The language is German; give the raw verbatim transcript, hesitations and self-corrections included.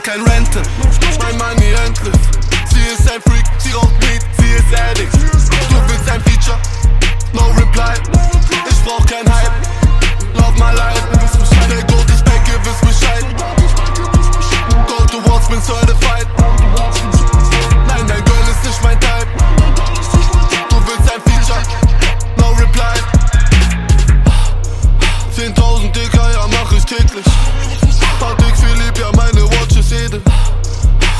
kein Renten, mein Money endless. Sie ist ein Freak, sie raucht Weed, sie ist addict. Du willst ein Feature, no reply. Ich brauch kein Hype, love my life. Der Gold ist back, ihr wisst Bescheid. Gold Awards, bin certified.